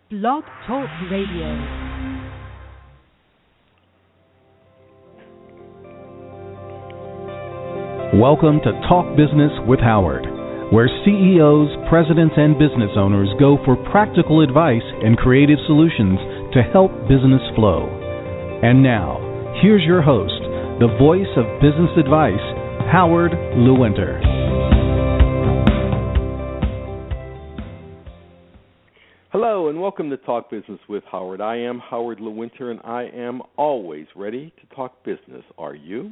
Blog Talk Radio. Welcome to Talk Business with Howard, where CEOs, presidents, and business owners go for practical advice and creative solutions to help business flow. And now, here's your host, the voice of business advice, Howard Lewinter. Hello, and welcome to Talk Business with Howard. I am Howard Lewinter, and I am always ready to talk business. Are you?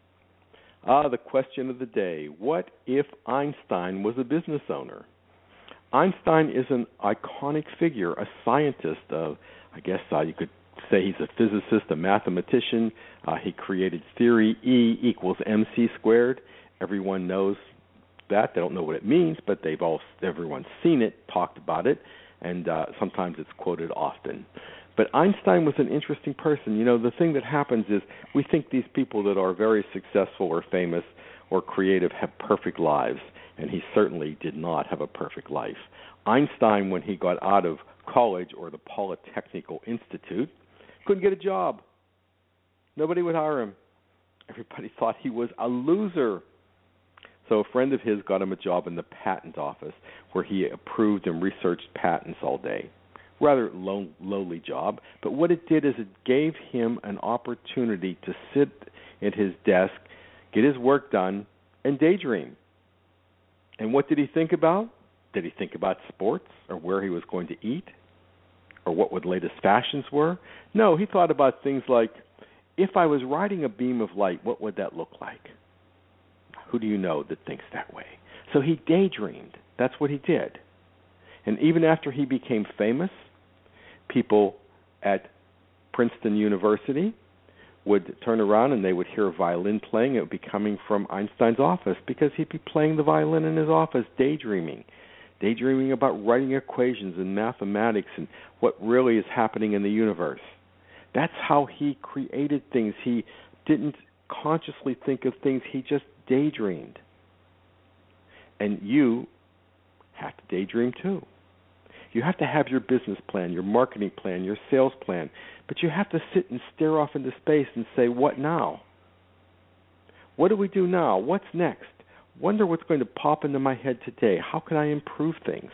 The question of the day, what if Einstein was a business owner? Einstein is an iconic figure, a scientist. I guess you could say he's a physicist, a mathematician. He created theory E equals mc squared. Everyone knows that. They don't know what it means, but everyone's seen it, talked about it, and sometimes it's quoted often. But Einstein was an interesting person. You know, the thing that happens is we think these people that are very successful or famous or creative have perfect lives, and he certainly did not have a perfect life. Einstein, when he got out of college or the Polytechnical Institute, couldn't get a job. Nobody would hire him. Everybody thought he was a loser. So a friend of his got him a job in the patent office where he approved and researched patents all day. Rather lowly job, but what it did is it gave him an opportunity to sit at his desk, get his work done, and daydream. And what did he think about? Did he think about sports or where he was going to eat or what the latest fashions were? No, he thought about things like, if I was riding a beam of light, what would that look like? Who do you know that thinks that way? So he daydreamed. That's what he did. And even after he became famous, people at Princeton University would turn around and they would hear a violin playing. It would be coming from Einstein's office because he'd be playing the violin in his office, daydreaming about writing equations and mathematics and what really is happening in the universe. That's how he created things. He didn't consciously think of things. He just daydreamed. And you have to daydream too. You have to have your business plan, your marketing plan, your sales plan, but you have to sit and stare off into space and say, what now? What do we do now? What's next? Wonder what's going to pop into my head today. How can I improve things?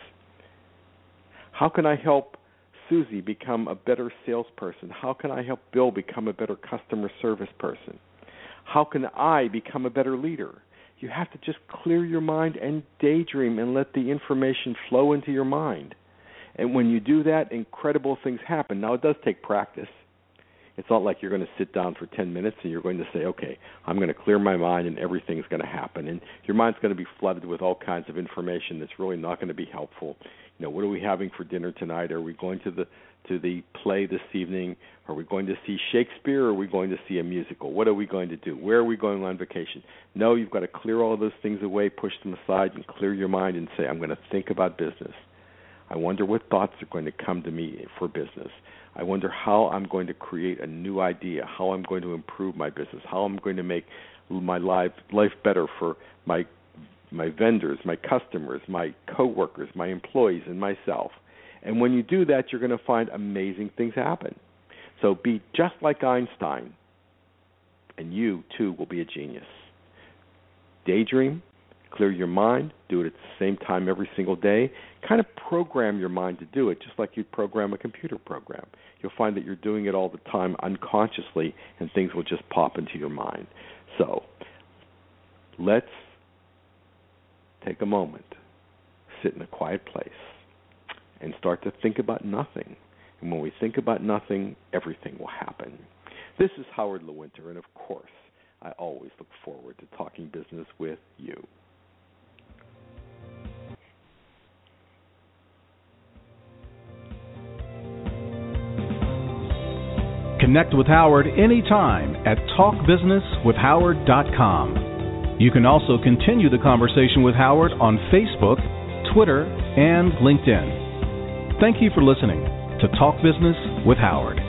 How can I help Susie become a better salesperson? How can I help Bill become a better customer service person? How can I become a better leader? You have to just clear your mind and daydream and let the information flow into your mind. And when you do that, incredible things happen. Now, it does take practice. It's not like you're going to sit down for 10 minutes and you're going to say, okay, I'm going to clear my mind and everything's going to happen. And your mind's going to be flooded with all kinds of information that's really not going to be helpful. You know, what are we having for dinner tonight? Are we going to the play this evening? Are we going to see Shakespeare or are we going to see a musical? What are we going to do? Where are we going on vacation? No, you've got to clear all of those things away, push them aside, and clear your mind and say, I'm going to think about business. I wonder what thoughts are going to come to me for business. I wonder how I'm going to create a new idea, how I'm going to improve my business, how I'm going to make my life better for my vendors, my customers, my coworkers, my employees, and myself. And when you do that, you're going to find amazing things happen. So be just like Einstein, and you, too, will be a genius. Daydream. Clear your mind, do it at the same time every single day. Kind of program your mind to do it, just like you'd program a computer program. You'll find that you're doing it all the time unconsciously, and things will just pop into your mind. So let's take a moment, sit in a quiet place, and start to think about nothing. And when we think about nothing, everything will happen. This is Howard Lewinter, and of course, I always look forward to talking business with you. Connect with Howard anytime at talkbusinesswithhoward.com. You can also continue the conversation with Howard on Facebook, Twitter, and LinkedIn. Thank you for listening to Talk Business with Howard.